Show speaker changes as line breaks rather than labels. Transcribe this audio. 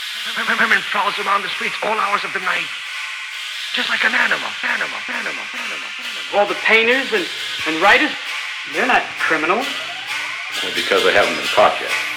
Women prowls around the streets all hours of the night. Just like an animal.
All the painters and writers, they're not criminals.
Well, because they haven't been caught yet.